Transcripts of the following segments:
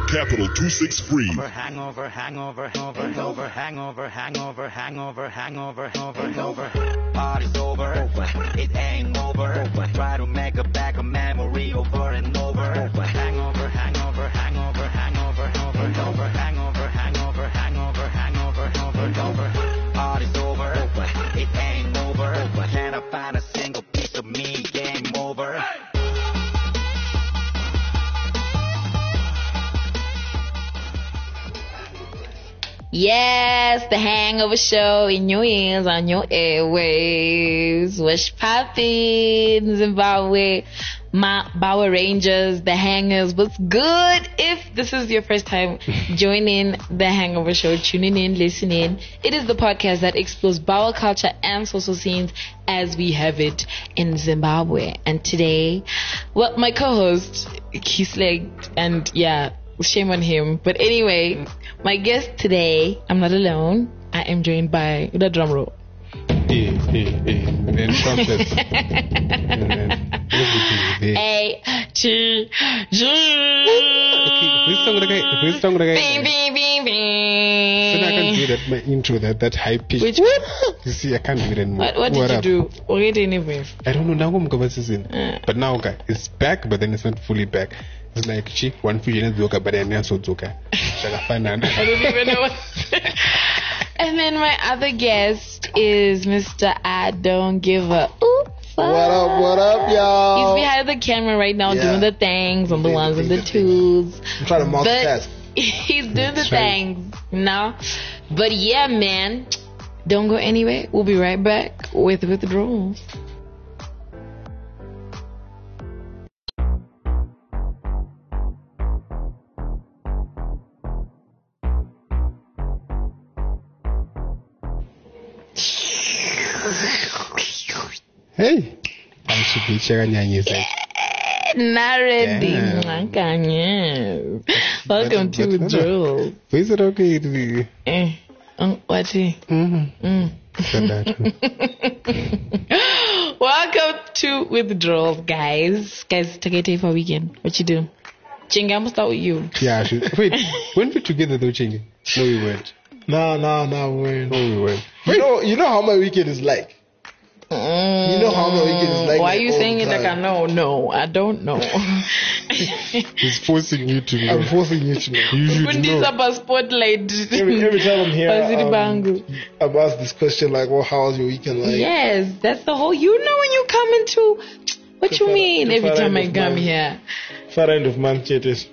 Capital 263. Hangover. Party's over. It ain't over. Try to make a back a memory over and over. Hangover. Party's over. It ain't over. Can I find a single piece of me? Game over. Yes, the Hangover Show in your ears, on your airwaves. What's poppin', Zimbabwe? My Power Rangers, the Hangers. What's good? If this is your first time joining the Hangover Show, tuning in, listening, it is the podcast that explores Bower culture and social scenes as we have it in Zimbabwe. And today, well, my co-host, he's legged, and yeah, shame on him. But anyway, my guest today, I'm not alone. I am joined by the drum roll. And trumpets. A-T-G. Which song Bing, bing, bing, bing. I can't do that, my intro, that high pitch. Which You see, I can't do it anymore. What did you do? Already anyway. I don't know, now I'm going to but now, okay, it's back, but then it's not fully back. It's like, one fusion is Zoka, but then also Zoka. I don't even know what. And then my other guest is Mr. I Don't Give a Oops. What up, y'all? He's behind the camera right now doing the things on the ones and the twos. I'm trying to multitask. He's doing the things, you know? But yeah, man, don't go anywhere. We'll be right back with Withdrawals. Hey, I should be sharing your Not ready. Yeah. Welcome to Withdrawals. Is it okay to What's it? Welcome to Withdrawals, guys. Guys, take a day for weekend. What you do? Chingy, I'm gonna start with you. Yeah, wait, weren't we together though, Chingy? No, we weren't. No, we weren't. No, we weren't. You know how my weekend is like. You know how my weekend is like. Why are you saying it like I know? No, I don't know. He's forcing you to know. I'm forcing you to know. You should know. Spotlight. Every time I'm here, I'm asked this question like, well, how was your weekend like? Yes, that's the whole, you know when you come into, what you mean every time I come here? Far end of month, it is.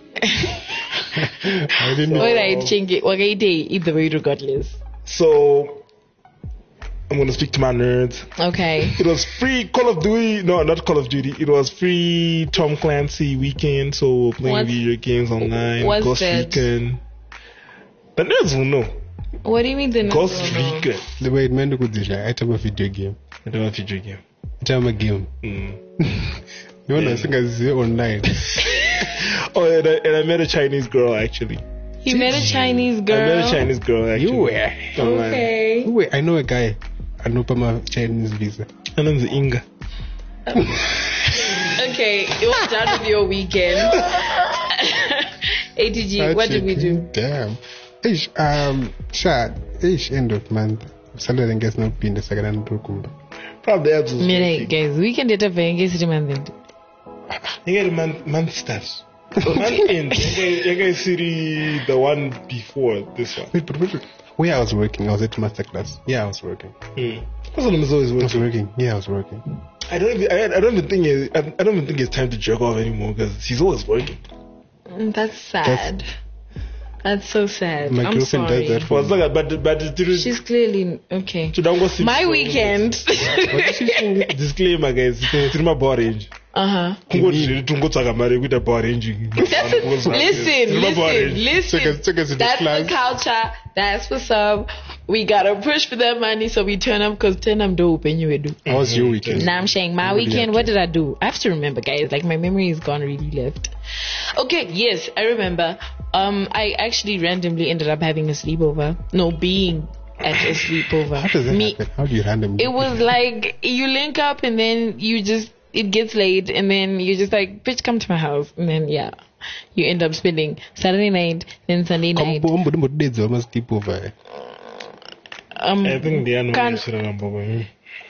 I didn't know. Alright, Chingy, either way regardless. So, I'm going to speak to my nerds. Okay. It was free Call of Duty. No, not Call of Duty. It was free Tom Clancy weekend. So playing video games online. What's Ghost that? Recon. The nerds will know. What do you mean the Ghost Recon. The way it meant to go this I have a video game. I don't have a video game. I have a game. You want to think I see online. Oh, and I met a Chinese girl actually. You met a Chinese girl? I met a Chinese girl actually. You were? Online. Okay. Wait, I know a guy. I know my Chinese visa. Her name's Inga. Okay, it was done with your weekend. ATG, what did we do? Damn. Ish, end of month. Salary and gets not being the second and Rukumba. Probably absolutely. Mire, guys, weekend data for engagement month. You get a month starts. Month end. You guys see the one before this one. Wait, where I was working, I was at masterclass. Yeah, I was working. That's what I'm always I was working. working. Yeah, I was working. I don't even think it's time to jerk off anymore because he's always working. That's sad. That's so sad. My I'm girlfriend sorry. does that for me. But it didn't. She's clearly okay. My weekend. Disclaimer, guys. It's in my bar range. Listen. That's the culture. That's what's up. We gotta push for that money, so we turn up because turn up dope and you do. How was your weekend? Now I'm saying my weekend. What did I do? I have to remember, guys. Like my memory is gone really left. Okay, yes, I remember. I actually randomly ended up having a sleepover. No, being at a sleepover. How does that happen? How do you randomly? It was like you link up and then you just it gets late, and then you're just like, bitch, come to my house, and then you end up spending Saturday night, then Sunday night. Days almost sleep over. I think they are not Can't- should remember me.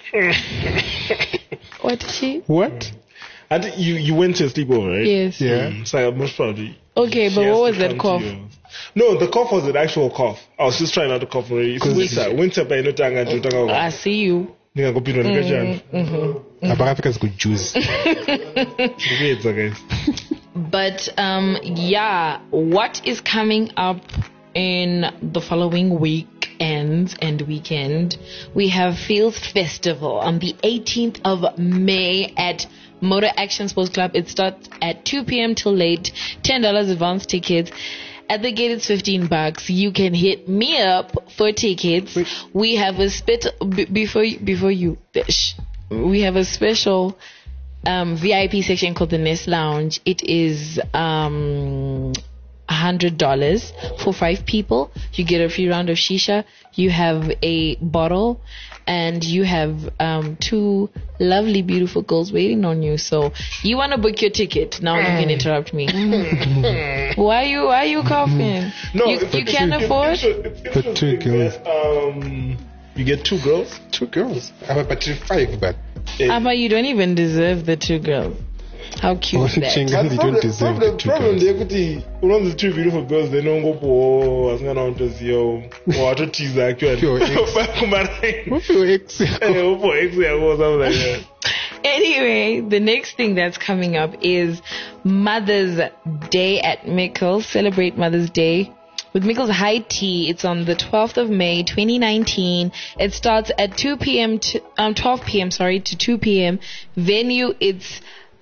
What did she? What? I think you went to a sleepover, right? Yes. Yeah. So most probably. Okay, she but has what to was that come cough? to you. No, the cough was an actual cough. I was just trying not to cough already. It's winter, but I know tanga to I see you. Ninga kopino nikajana. Abakafika's good juice. It's okay. But what is coming up in the following weekends and weekend? We have Fields Festival on the 18th of May at Motor Action Sports Club. It starts at 2 p.m. till late. $10 advance tickets. At the gate, it's $15. You can hit me up for tickets. We have a we have a special VIP section called the Nest Lounge. It is $100 for 5 people. You get a free round of shisha. You have a bottle, and you have 2 lovely, beautiful girls waiting on you. So you want to book your ticket now? You can interrupt me. Why are you coughing? No, you can't afford. It's For 2 girls. You get 2 girls. 2 girls. But 5, but. Amma, you don't even deserve the 2 girls. How cute is that? Chinga, they don't deserve the 2 problem girls. they kuti one of the 2 beautiful girls they don't go for asingana untoziyo wato teaser actually Your ex. kumarain What's your ex? upo ex yako something like that. Anyway, the next thing that's coming up is Mother's Day at Mikkels. Celebrate Mother's Day with Mikkels High Tea. It's on the 12th of May, 2019. It starts at 12 p.m. to 2 p.m. Venue, it's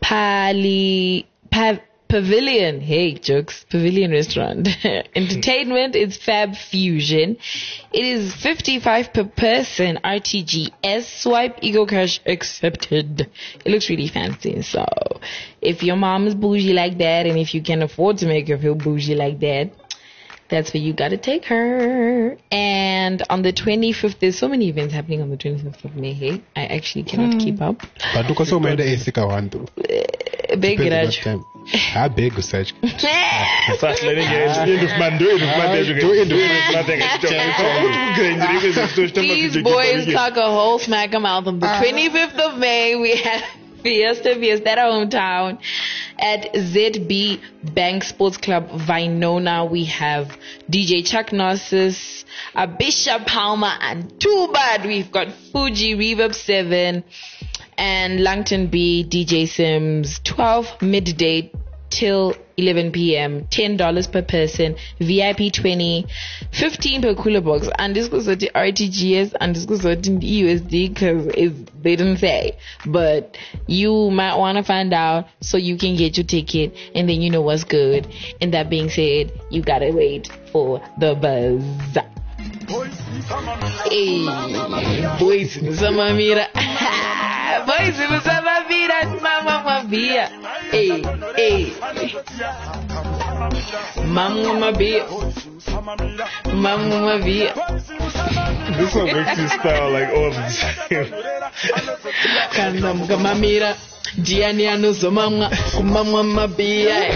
Pavilion. Hey, jokes. Pavilion Restaurant. Entertainment, it's Fab Fusion. It is 55 per person. RTGS. Swipe, Ego Cash accepted. It looks really fancy. So, if your mom is bougie like that, and if you can afford to make her feel bougie like that, that's where you gotta take her. And on the 25th, there's so many events happening on the 25th of May. Hey, I actually cannot keep up. But look also mind the Asika one too. Big garage. I beg you, Saj. Start letting you These boys talk a whole smack mouth. On the 25th of May, we have Fiesta at our hometown at ZB Bank Sports Club Vinona. We have DJ Chuck Narcissus, Bishop Palmer, and too bad we've got Fuji Reverb 7 and Langton B, DJ Sims, 12 midday till 11 p.m. $10 per person, VIP 20, 15 per cooler box. And this goes to RTGS and this goes to USD because they didn't say. But you might want to find out so you can get your ticket and then you know what's good. And that being said, you gotta wait for the buzz. Hey, boys in the summer mira. Boys in the summer mira, mama mia. Hey, hey. Mama mia. Mama mia. This one makes you style like all the same. Kanam kama mira. Gianni anuso mama. Mama mia.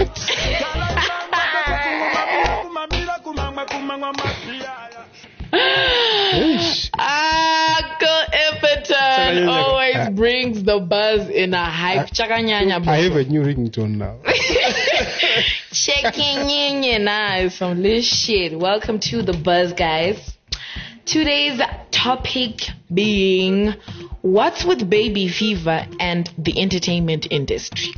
Uncle Epperton always brings the buzz in a hype. Chakanyanya, I have a new ringtone now. Checking in now some little shit. Welcome to the buzz, guys. Today's topic being what's with baby fever and the entertainment industry.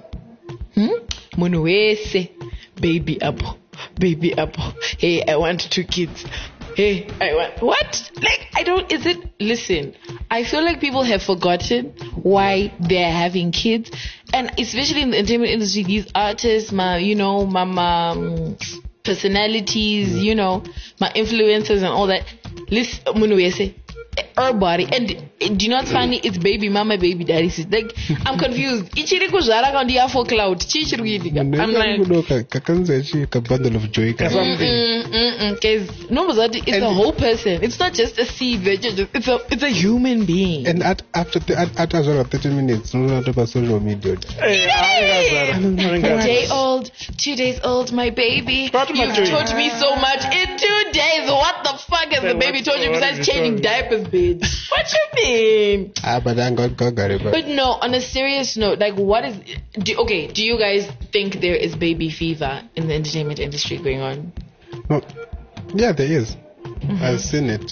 Munuese, baby apple. Hey, I want 2 kids. Hey, I want what? Like, I don't. Is it? Listen, I feel like people have forgotten why they're having kids, and especially in the entertainment industry, these artists, my personalities, my influencers and all that. Listen, her body. And do you know what's funny? It's baby mama, baby daddy. Like, I'm confused. Ichiri kuzvara kandiya for cloud. I'm like, a bundle of joy. Because no, but it's a whole person. It's not just a seed. It's a human being. And after 30 minutes, no matter about social media. A day old, 2 days old, my baby. You've taught me so much in 2 days. What the fuck has the baby taught you besides changing diapers, bitch? What you mean? But I got it. But no, on a serious note, like, what is... Do you guys think there is baby fever in the entertainment industry going on? No. Yeah, there is. I've seen it.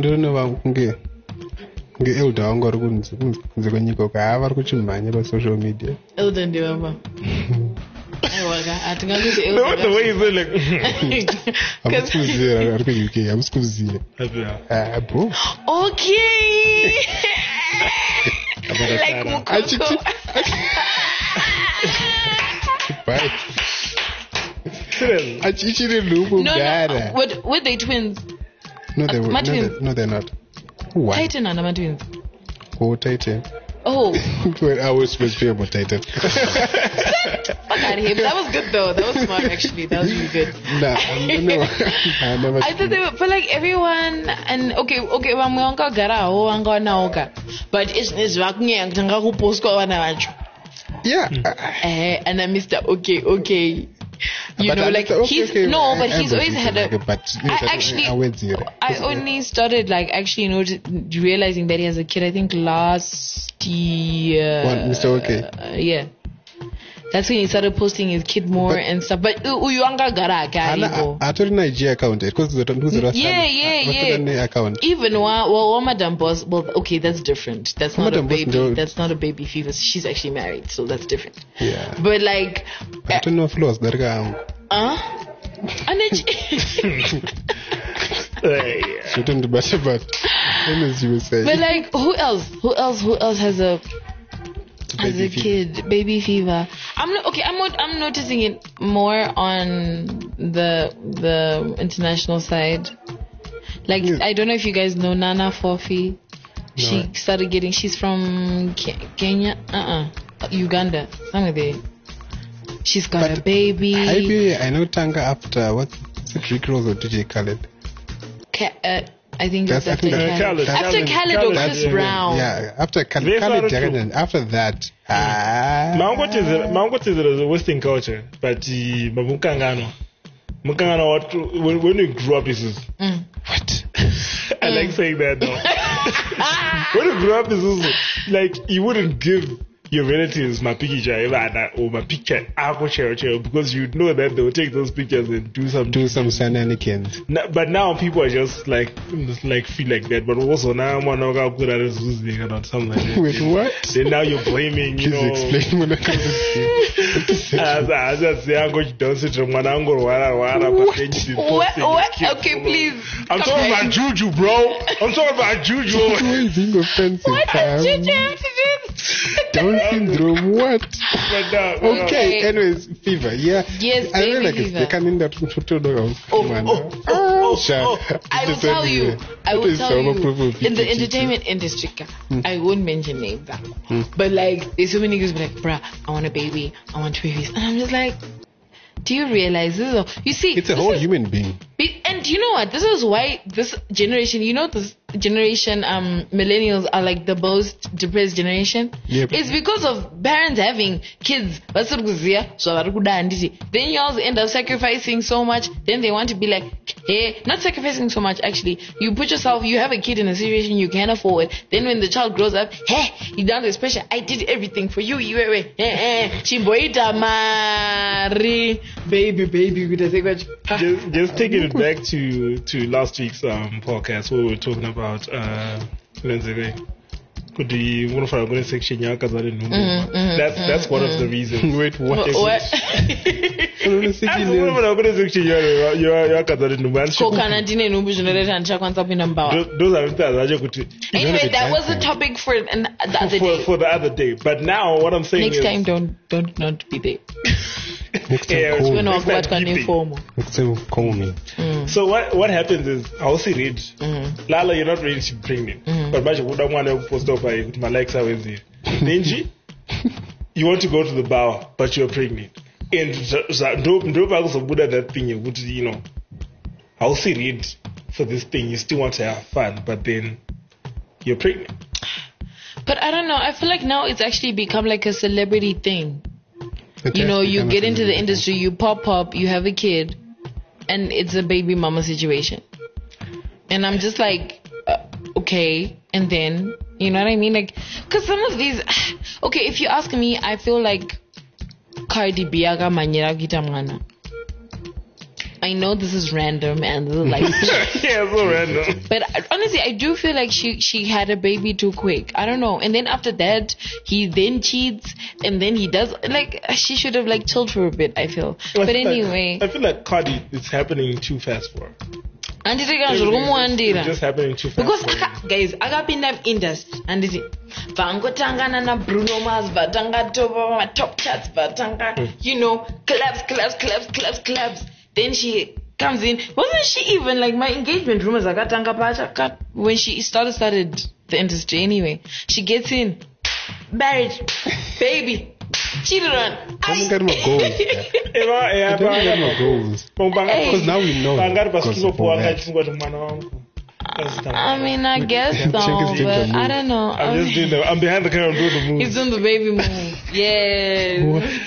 Elder angori kunze kwenyika uka avari kuchimhanya pasocial media. Elder ndivapa. The way you feel like hamusikuziva ari kuuk hamusikuziva bro. Okay. Like Mukoko. Bye. Achichiri luku gara. Were they twins? No, they were. No, they're not. What? Titan and my twins. Oh, Titan. Oh. Well, I was supposed to be about Titan. Fuck out of here. But that was good though. That was smart actually. That was really good. No. I never. I thought they were, but like everyone and okay. Wamwanga gara ho wanga naoka. But it's vakunya nganga kupost kwa wana wacho. Yeah. And then Mr. Okay. You but know, like he's okay, no, but he's always had a. But I only started like actually realizing that he has a kid. I think last year. What, Mr. Okay? Yeah. That's when he started posting his kid more and stuff. But uyanga gara karibo. I told Nigeria account because who's the yeah. Account. Even Madam Boss. Well, okay, that's different. That's not a baby. That's not a baby fever. She's actually married, so that's different. Yeah. But like, I don't know if laws that guy. Shouldn't be better, but as you were saying. But like, who else has a kid, baby fever? I'm noticing it more on the international side. Like, I don't know if you guys know Nana Fofi. No. She started getting. She's from Kenya, Uganda, somewhere there. She's got a baby. I know Tanga after what's it? Rick Ross or DJ Khaled? I think it's after Khaled. After Khaled or Chris Brown. Yeah, after Khaled. After that. Mango is a Western culture, but Mukangano, when you grew up, is what? I like saying that though. When you grew up, is like you wouldn't give your relatives my picture or my picture because you know that they will take those pictures and do some shenanigans. But now people are just like feel like that. But also now I'm not good at something like that. Wait, what? Then now you're blaming, you know. Explain when I come to I just say I'm going to dance it from one angle. Okay, please. I'm talking about Juju, bro. I'm talking about Juju. Why being offensive? What does Juju have to do? Down syndrome, what? Okay, anyways, fever, yeah. Yes, I baby like fever. They can in that I will tell you. In the entertainment industry, I won't mention names, but like, there's so many girls be like, bruh, I want a baby, I want babies, and I'm just like, do you realize this is you see, it's a whole human being. And you know what? This is why this generation, this generation, millennials are like the most depressed generation. Yep. It's because of parents having kids. Then you also end up sacrificing so much. Then they want to be like, hey, not sacrificing so much actually. You put yourself, you have a kid in a situation you can't afford. Then when the child grows up, hey, you done this pressure. I did everything for you. You were Chimboita Mari. Baby. Just taking it back to last week's podcast where we were talking about section that's one of the reasons. Wait, what? Anyway, that was a topic for the other day. For the other day. But now what I'm saying next is, time don't not be there. Next time, Next time call me. So what happens is, I'll see read. Lala, you're not ready to be pregnant. But Baja would want to post up my likes are with you. Benji, you want to go to the bar, but you're pregnant. And that thing, you know, I'll see read for this thing. You still want to have fun, but then you're pregnant. But I don't know. I feel like now it's actually become like a celebrity thing. You know, you get into the industry, you pop, you have a kid, and it's a baby mama situation. And I'm just like, okay. And then, you know what I mean? Like, because some of these, okay, if you ask me, I feel like Cardi B aga manyera kita mwana. I know this is random and this is like yeah, so random. But honestly, I do feel like she had a baby too quick. I don't know. And then after that, he then cheats, and then he does like she should have like chilled for a bit. I feel. But anyway, I feel like Cardi, it's happening too fast for her. And It's just happening too fast. Because guys, agapinda industry and it vangotangana na Bruno Mars, vatanga top charts, vatanga, you know, collabs. Then she comes in. Wasn't she even like my engagement rumors? When she started the industry anyway. She gets in, married, baby, cheated on. Because now we know. I mean, I guess so, but I don't know. I'm just doing I'm behind the camera doing the move. He's doing the baby move. Yeah.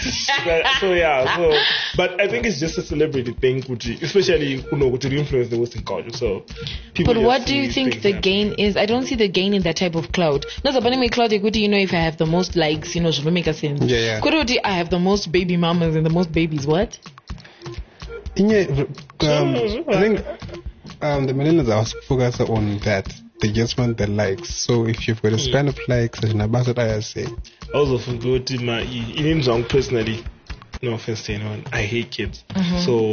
But I think it's just a celebrity thing, especially to influence the Western culture. So, but what do you think the gain is? I don't see the gain in that type of clout. No, so but clout, you know, if I have the most likes, you know, it will make a sense. Yeah. I have the most baby mamas and the most babies. What? I think. The millennials are focused on that. They just want the likes. So if you've got a span of likes, that's what I say. Also, for go to my personally, no offense to anyone, I hate kids. So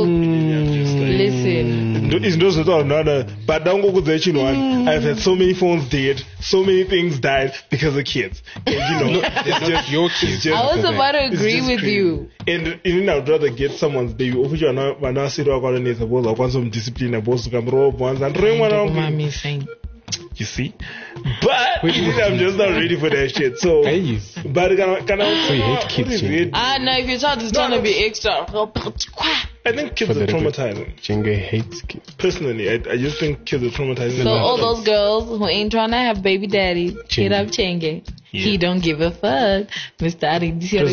listen, it's not another. But don't go with the one. I've had so many phones dead, so many things died because of kids. And you know, it's just your kids. I was about to agree with you. And even I'd rather get someone's baby. If you are not, I want some discipline. I want to come rob once and ring one. You see, but I'm just not ready for that shit. So, but can I? So you hate kids? No, if your child is gonna be extra. I think kids are traumatizing. Chinga hates kids. Personally, I just think kids are traumatizing. So all those girls who ain't trying to have baby daddies, hit up Chenge. Yeah. He don't give a fuck. Mr. I didn't give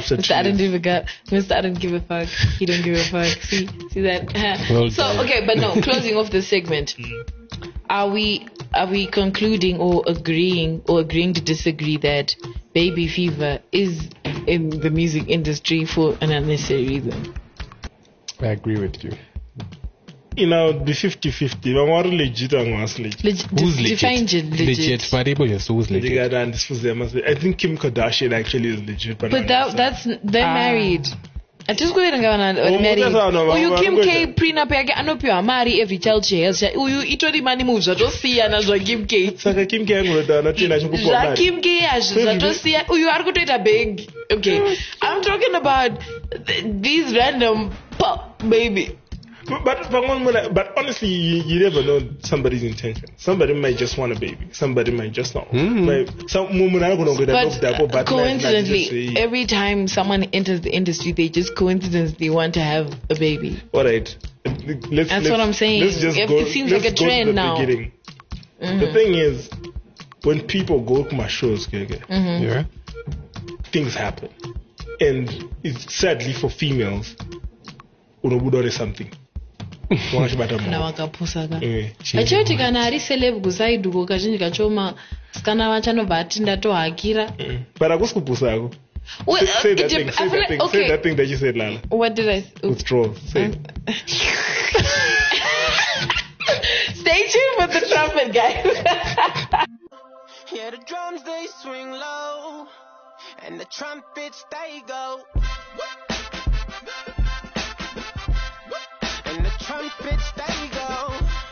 a fuck. He don't give a fuck. See that? So okay, but no. Closing off the segment. Are we concluding or agreeing to disagree that baby fever is in the music industry for an unnecessary reason? I agree with you. You know, the 50-50. I'm more legit and was legit. Who's legit? Legit. Who's legit? I think Kim Kardashian actually is legit. But they're married. I just go ahead and go on married. You Kim K prenup yake anopiwa mari every child she has. You itori money moves. Just see and as Kim K. Saka Kim K ngurada tina chukupwa. Kim K as just see. You are going to a big. Okay, I'm talking about these random baby. But honestly, you never know somebody's intention. Somebody might just want a baby. Somebody might just not. But coincidentally, every time someone enters the industry, they just coincidentally want to have a baby. Alright. That's what I'm saying. It seems like a trend now. The thing is, when people go to my shows, things happen. And it's sadly for females, unobudore something. Achoti kana ari celeb kusaiduko kazhinji kachoma sikana vachanobva ati ndatohakira. But akusukupusako. Say that thing. Say that thing that you said, Lala. What did I? Withdraw. Say it. Stay tuned for the trumpet, guys. Yeah, the drums they swing low, and the trumpets they go. And the trumpets they go.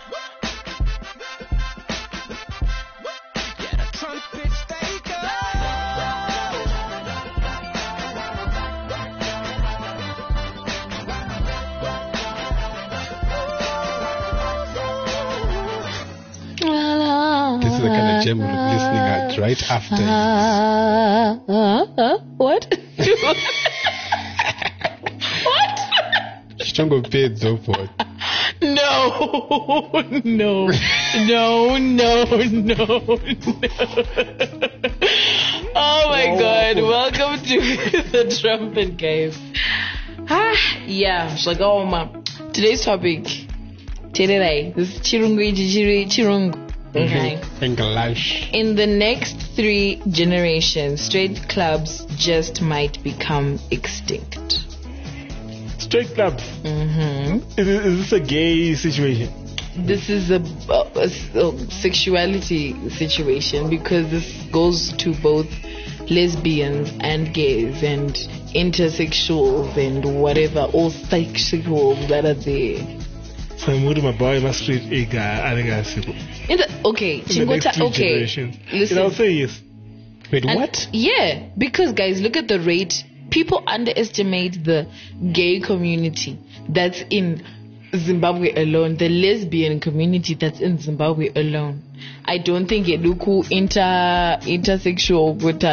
Yeah, the trumpets they go. the kind of gem we're listening at right after. What? What? Strong paid though for it. No. Oh my God! Welcome to the trumpet, guys. Yeah, Shlagoma. Today's topic. Today, this is Chirungu. Okay. English. In the next 3 generations, straight clubs just might become extinct. Straight clubs? Mm-hmm. Is this a gay situation? This is a sexuality situation, because this goes to both lesbians and gays and intersexuals and whatever, all sexuals that are there. So I'm with my boy, my street, a guy, I think I see. Okay, Listen. I'll say yes. Wait, what? Yeah, because guys, look at the rate. People underestimate the gay community that's in Zimbabwe alone, the lesbian community that's in Zimbabwe alone. I don't think it look intersexual with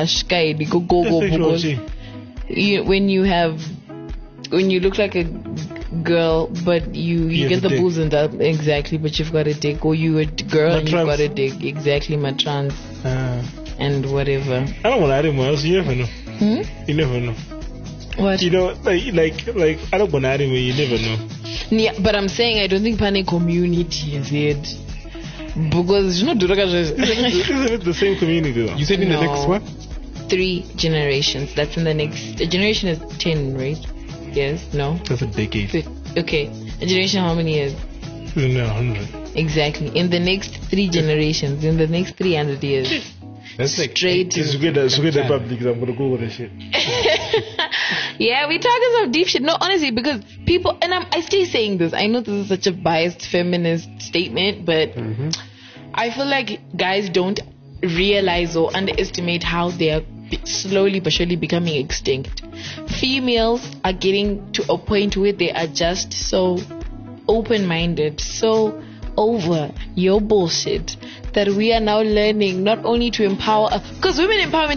when you look like a girl but you get the boobs and that, exactly, but you've got a dick, or you a girl and you've got a dick, exactly, my trans and whatever. I don't want to add him else. You never know. You never know. What? You know, like I don't want to add him. You never know. Yeah, but I'm saying I don't think panic community is it, because you know isn't it the same community though? You said in the next what? 3 generations. That's in the next. A generation is 10, right? Yes. No. That's a decade. Okay. A generation, how many years? 100. Exactly. In the next 3 generations, in the next 300 years. That's like straight. It's good the public. I'm gonna go with that shit. Yeah, we talking some deep shit. No, honestly, because people, and I stay saying this. I know this is such a biased feminist statement, but I feel like guys don't realize or underestimate how they are slowly but surely becoming extinct. Females are getting to a point where they are just so open-minded, so over your bullshit, that we are now learning not only to empower, because women empowerment,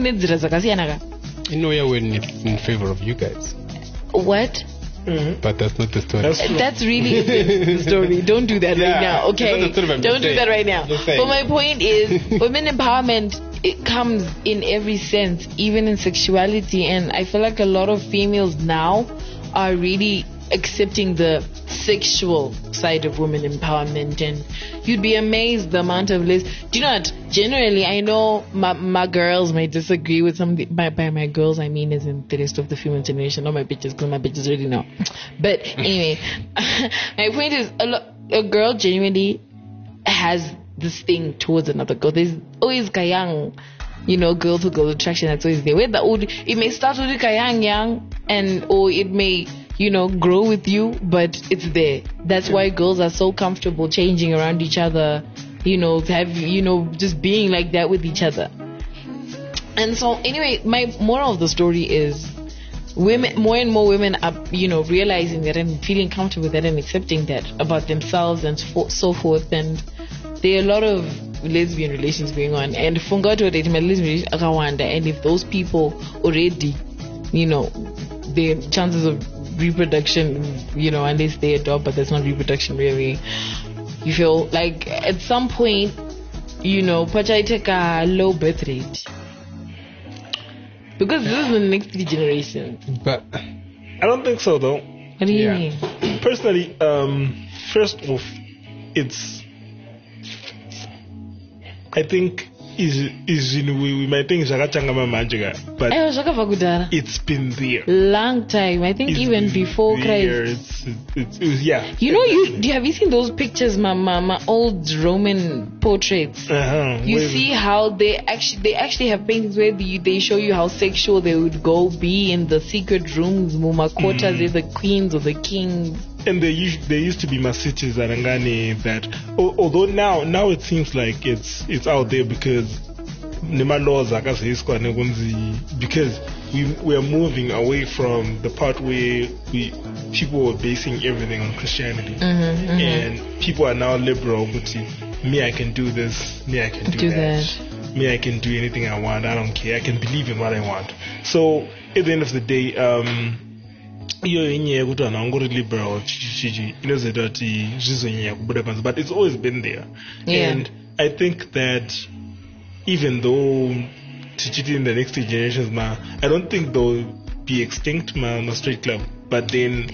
in no way we're in favor of you guys. What? But that's not the story. That's really the story. Don't do that right now, okay? Don't do that right now. But my point is, women empowerment, it comes in every sense, even in sexuality, and I feel like a lot of females now are really accepting the sexual side of women empowerment, and you'd be amazed the amount of lists. Do you know what? Generally, I know my girls might disagree with some. By my girls, I mean as in the rest of the female generation, not my bitches, because my bitches already know. But anyway, my point is, a girl genuinely has this thing towards another girl. There's always kayang, girl to girl attraction that's always there. It may start with young, or it may grow with you, but it's there. That's why girls are so comfortable changing around each other, just being like that with each other. And so anyway, my moral of the story is, women, more and more women are, realizing that and feeling comfortable with that and accepting that about themselves and so forth. And there are a lot of lesbian relations going on, and if those people already, their chances of reproduction, unless they adopt, but that's not reproduction really. You feel like at some point, Pacha take a low birth rate, because this is the next 3 generations. But I don't think so though. What do you mean? Personally, first off, I think we might think but it's been there long time. I think even before Christ. Have you seen those pictures, my old Roman portraits? You see how they actually have paintings where they show you how sexual they would be in the secret rooms, mumakotas, the queens or the kings. And there used to be masiches Arangani that, although now it seems like it's out there, because nima laws akazoiswa nekunzi, because we are moving away from the part where people were basing everything on Christianity, and people are now liberal. But me, I can do this. Me, I can do that. Me, I can do anything I want. I don't care. I can believe in what I want. So at the end of the day, you're in here good and I'm going to liberal, but it's always been there. And I think that even though in the next generations, I don't think they'll be extinct, no straight club. But then,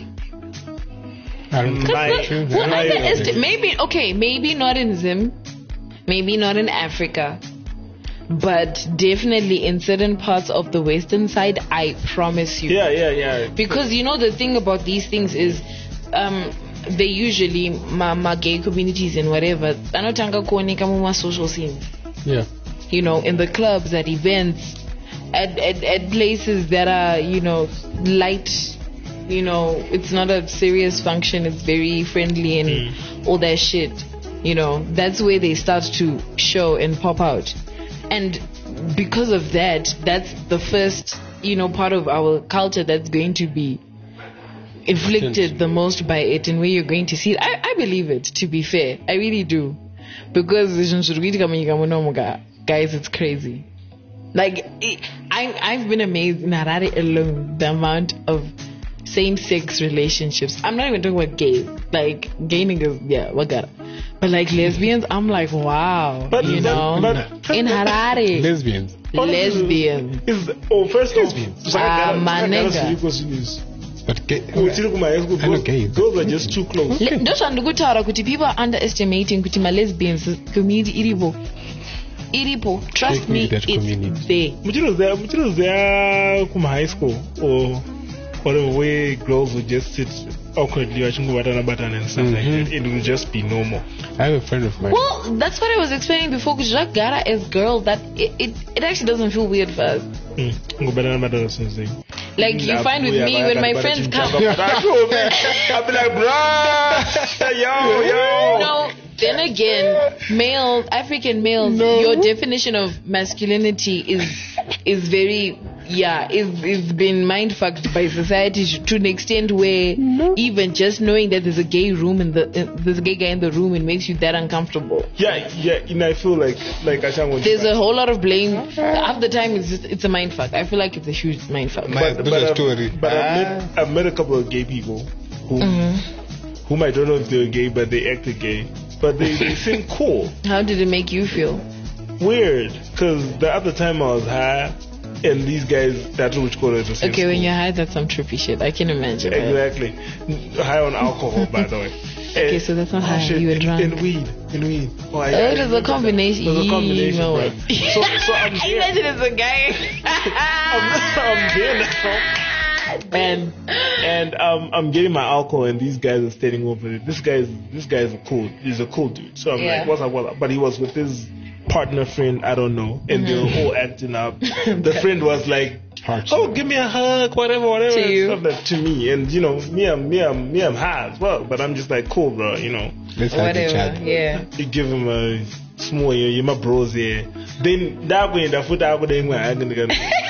maybe not in Zim, maybe not in Africa, but definitely in certain parts of the western side, I promise you. Yeah. Because you know the thing about these things is, they usually my gay communities and whatever, anotanga kuoneka mu social scenes. Yeah. You know, in the clubs, at events, at places that are, you know, light. You know, it's not a serious function. It's very friendly and all that shit. You know, that's where they start to show and pop out. And because of that, that's the first, you know, part of our culture that's going to be inflicted the most by it, and where you're going to see it. I believe it, to be fair. I really do. Because guys, it's crazy. Like, I've been amazed in Harare alone, the amount of same-sex relationships. I'm not even talking about gay. Like, gay niggas, yeah, wagara. But like lesbians, I'm like, wow. But you know, in Harare, lesbians. First off, my nigga. But gay, those are just too close. People are underestimating kuti lesbians community iripo. Trust me, it's there. Muchiro there kuma high school or whatever, way girls would just sit awkwardly watching button and stuff like that. It would just be normal. I have a friend of mine. Well, that's what I was explaining before. Because Jacques Gara is girl that it actually doesn't feel weird for us. Like you find with me when my friends come. I'll be like, bruh, yo. No, then again, African males, your definition of masculinity is very. Yeah, it's been mind-fucked by society to an extent where even just knowing that there's a gay room there's a gay guy in the room, it makes you that uncomfortable. Yeah, and I feel like there's a whole lot of blame. Half the time it's a mindfuck. I feel like it's a huge mindfuck. But I've met a couple of gay people whom I don't know if they're gay, but they acted gay. But they seem cool. How did it make you feel? Weird, because the other time I was high, and these guys, that's what call it. Okay, when you're high, that's some trippy shit. I can imagine. Exactly. High on alcohol, by the way. Okay, so that's not high. You were drunk. And weed. There's a combination. There's a combination. So I'm there. Imagine it's a guy. I'm there now. And I'm getting my alcohol, and these guys are standing over it. This guy is cool. He's a cool dude. So I'm like, what's up? But he was with his partner friend, I don't know, and they were all acting up. The friend was like, "Oh, give me a hug, whatever." To you. Stuff that to me, and you know, me, I'm high as well, but I'm just like, cool, bro, you know. Let's have a chat. Yeah. You give him a small, you're my bros here. Then that way, the foot out there, I'm gonna.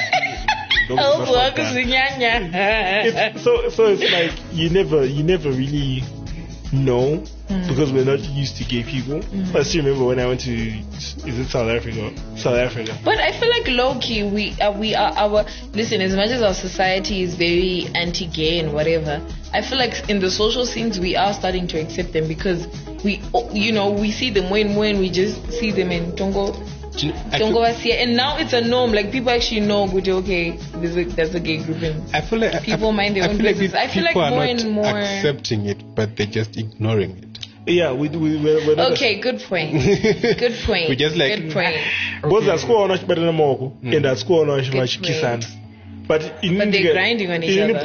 So it's like you never really know. Because we're not used to gay people. I still remember when I went to South Africa. But I feel like low-key we are listen, as much as our society is very anti-gay and whatever, I feel like in the social scenes we are starting to accept them, because we see them when we just see them in Tongo and now it's a norm. Like people actually know, okay, there's a gay group, and I feel like people mind their own business. I feel like more and more accepting it, but they're just ignoring it. Yeah, we're okay, good point. Good point. We just like, good point. Because that school not better than Moko, and that school not much kissan. But they're grinding on each other.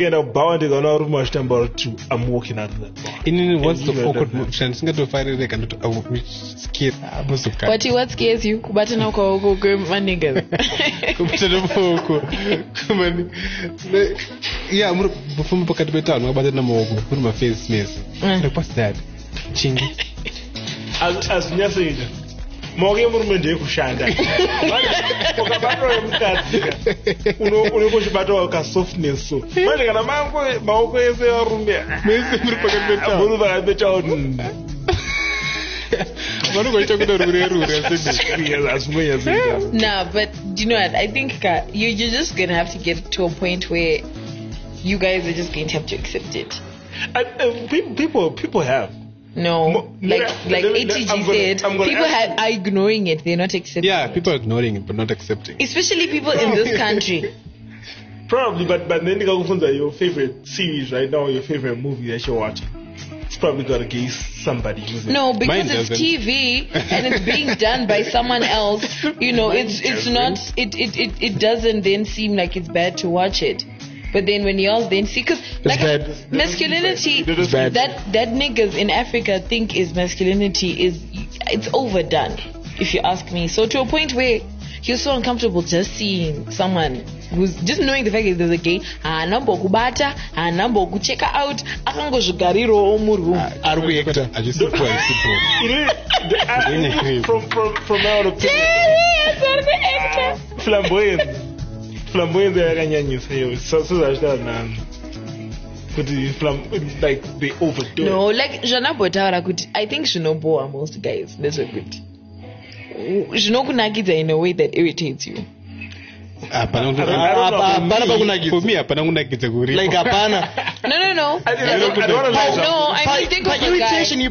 I'm walking out of that bar. What's the awkward sense? What scares you? Kubatana kwa my niggas. Yeah, before my pocket better, no better than Mogo. Put my face, miss. What's that? Chingy. As Nya said, Moke murume ndekushanda. Ukabatwa mukadzi. Unokushibata ka softness so. Manje kana maoko ese varume. Mese muri pakati petao. Muri pakati petao. Nah, but you know what? I think you're just gonna have to get to a point where you guys are just going to have to accept it. People have. No, like ATG said, people are ignoring it. They're not accepting. Yeah, people are ignoring it but not accepting. Especially people in this country. Probably, but then your favorite series right now, your favorite movie that you're watching, it's probably got against somebody. No, because it's TV and it's being done by someone else. You know, it's not. It doesn't then seem like it's bad to watch it. But then when y'all then see, because like masculinity, that niggas in Africa think is masculinity it's overdone, if you ask me. So to a point where you're so uncomfortable just seeing someone who's just knowing the fact that there's a gay, number kubata, number kucheka out, akangozvigariro omuru. I just simple. From our opinion, flamboyant yakanyanyisa so zachitana kuti like they overdo. No, like Jana Botaura kuti I think zvinoboa most guys ndezvekuti zvinokunakidza in a way that irritates you. For me, like No. I mean, think of irritation.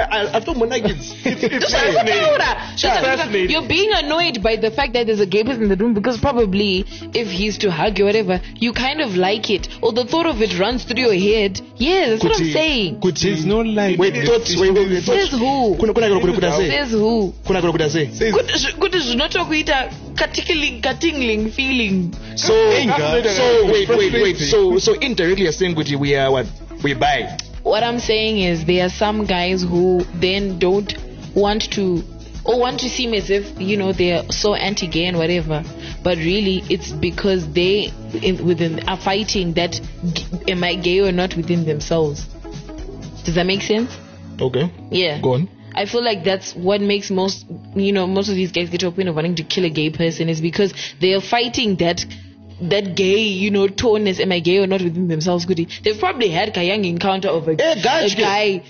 You're being annoyed by the fact that there's a gay person in the room because probably if he's to hug you or whatever, you kind of like it, or the thought of it runs through your head. Yeah, that's what I'm saying. There's no like. Wait. Says who? Says who? Kuti zvinotokuita katingling feeling. So wait. So indirectly you're saying we are what? We buy. What I'm saying is there are some guys who then don't want to seem as if, you know, they're so anti-gay and whatever, but really it's because they are fighting that am I gay or not within themselves. Does that make sense? Okay. Yeah. Go on. I feel like that's what makes most of these guys get to a point of wanting to kill a gay person, is because they are fighting that gay, toneness, am I gay or not within themselves. Goody. They've probably had a young encounter of a guy.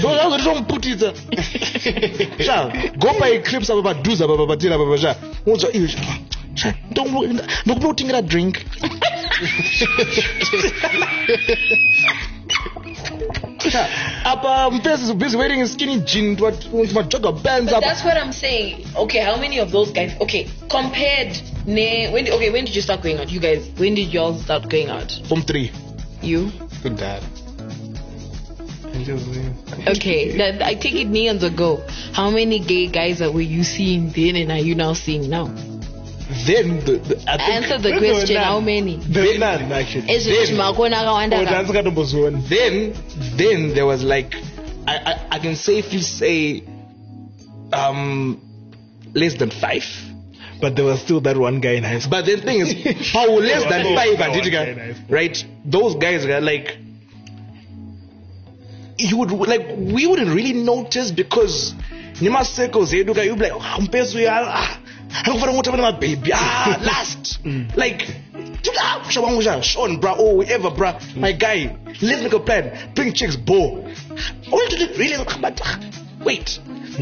Go by clips about dudes about don't a drink. Is busy wearing a skinny jean with my jogger bands. But that's what I'm saying. Okay, how many of those guys? Okay, compared. When did you start going out? You guys, when did y'all start going out? From 3. You? Good dad. Okay, I take it neons ago. How many gay guys were you seeing then, and are you now seeing now? Then answer the question. How many? There's none actually. Then there was like I can safely say less than 5. But there was still that one guy in high school. But the thing is, how less than 5 right? Those guys are like, we wouldn't really notice because Nima circles you'd be like, baby, last. Like, Sean, bro, or whoever, bro, my guy, let's make a plan, bring chicks, bo. Really? Wait.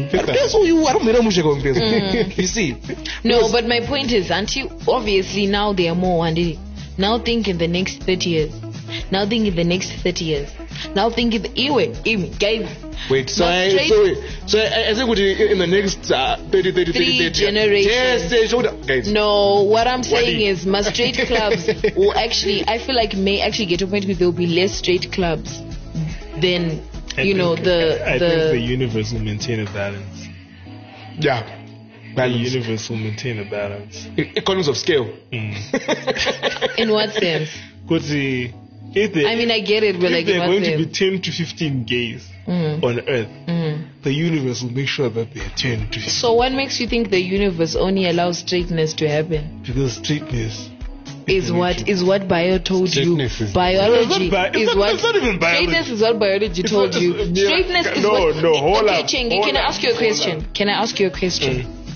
You see? No, but my point is, obviously now they are more, and now think in the next 30 years. Now think in the next 30 years. Now think in the guys. Wait, so I think in the next 30 generations. Yes, guys. No, what I'm saying is, my straight clubs will actually, I feel like may actually get to a point where there will be less straight clubs than I think the universe will maintain a balance. Yeah. The universe will maintain a balance. Economies of scale. In what sense? Because I get it, but if there are going to be 10 to 15 gays on Earth, the universe will make sure that they are 10 to 15. So what makes you think the universe only allows straightness to happen? Because straightness is what bio told you. Biology is what. It's not even biology. Straightness is what biology told you. Straightness is what. Okay, Chengi, can I ask you a question?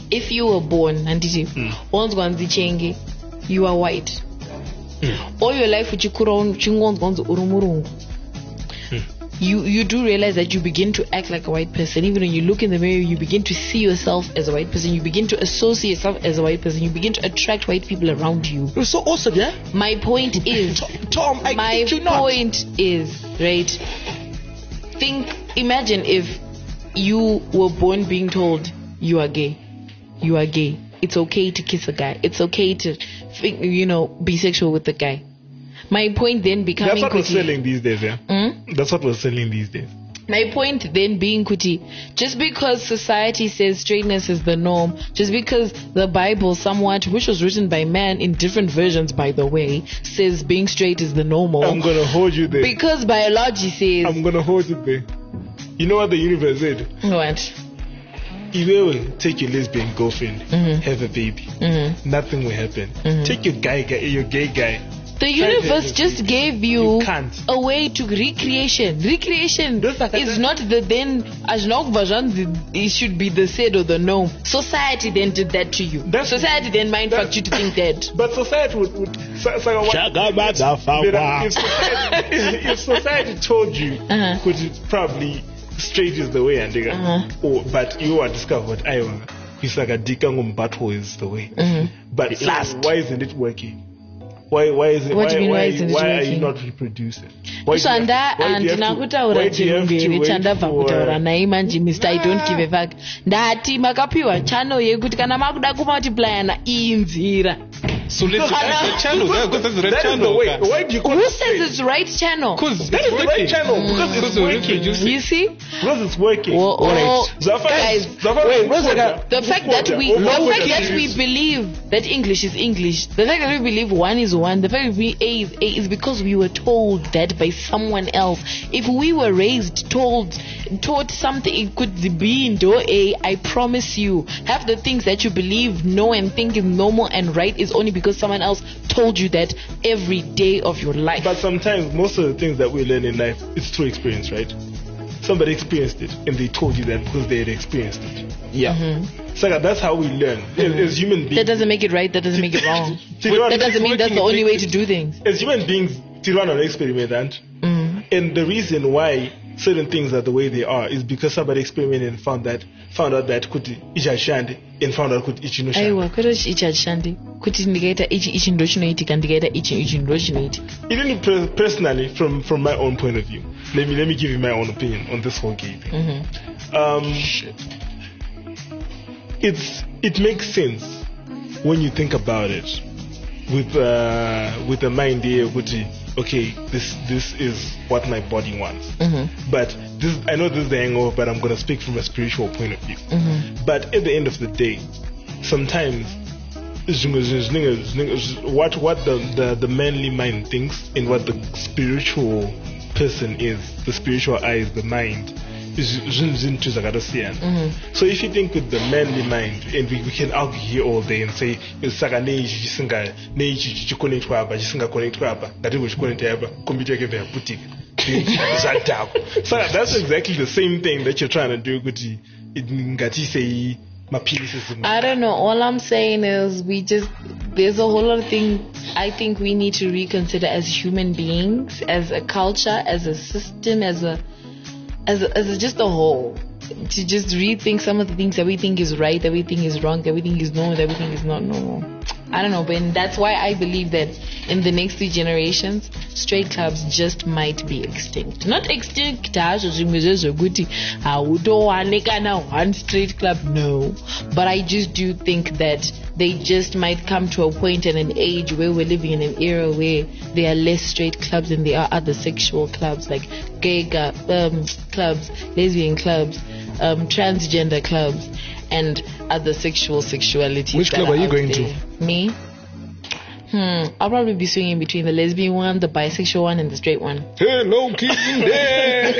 if you were born, you are white. All your life, you do realize that you begin to act like a white person. Even when you look in the mirror, you begin to see yourself as a white person. You begin to associate yourself as a white person. You begin to attract white people around you. You're so awesome, yeah? My point is, Tom, my point is, right? Imagine if you were born being told you are gay. You are gay. It's okay to kiss a guy. It's okay to, be sexual with a guy. My point then becoming... That's what we're selling these days, yeah? That's what we're selling these days. My point then being, Kuti, just because society says straightness is the norm, just because the Bible somewhat, which was written by man in different versions, by the way, says being straight is the normal. I'm going to hold you there. Because biology says... I'm going to hold you there. You know what the universe said? What? You will take your lesbian girlfriend, have a baby. Nothing will happen. Take your gay guy. The universe just gave you a way to recreation. Recreation is not the then Ajnok version. It should be the said or the norm. Society then did that to you. Society then mindfucked you to think that. But society would if society told you, probably straight is the way, and but you are discovered. It's like a dikangum battle is the way. But why isn't it working? Why is it? What do you mean, why are you not reproducing? I don't give a fuck. Ndati makapiwa channel yekuti kana makuda kumultiply na inzira. So let's add the channel. Because that's the right channel. Why do you call Who says it's right channel? Because that is the right channel. Because it's working. You see? Because it's working. Guys, the fact that we believe that English is English, the fact that we believe one is one, the fact that we A is A is because we were told that by someone else. If we were raised, taught something, it could be in door A, I promise you, half the things that you believe, know, and think is normal and right is only because someone else told you that every day of your life. But sometimes most of the things that we learn in life, it's through experience, right? Somebody experienced it and they told you that because they had experienced it. Yeah. So that's how we learn as human beings. That doesn't make it right, that doesn't make it wrong. That doesn't mean that's the only way to do things. As human beings, Tirana experiment, and the reason why certain things are the way they are is because somebody experimented and found out that kuti ichashande and found out kuti ichi noshanda. Aiwa, kuti ichashande. Kuti ndikaita ichi ndochinoitika, ndikaita ichi ndochinoitika. Even personally, from my own point of view, let me give you my own opinion on this whole gay thing. It makes sense when you think about it with the mind here, kuti, okay, this is what my body wants. But I know this is the hangover, but I'm going to speak from a spiritual point of view. But at the end of the day, sometimes what the manly mind thinks and what the spiritual person is, the spiritual eye is the mind. So if you think with the manly mind, and we can argue here all day and say so that's exactly the same thing that you're trying to do. I don't know. All I'm saying is there's a whole lot of things I think we need to reconsider as human beings, as a culture, as a system, as just a whole, to just rethink some of the things that we think is right, that we think is wrong, that we think is normal, that we think is not normal. I don't know, but that's why I believe that in the next 3 generations, straight clubs just might be extinct. Not extinct, one straight club, no. But I just do think that they just might come to a point and an age where we're living in an era where there are less straight clubs than there are other sexual clubs, like gay clubs, lesbian clubs, transgender clubs, and other sexualities. Which club are you going to? Me? I'll probably be swinging between the lesbian one, the bisexual one, and the straight one. Hello, kissing there.